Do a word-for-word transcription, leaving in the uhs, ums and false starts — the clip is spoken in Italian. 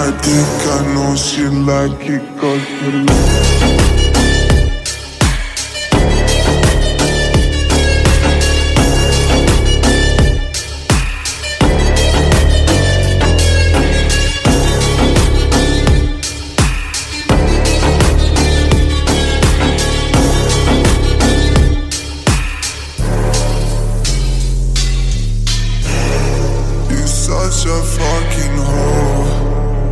I think I know she like it 'cause you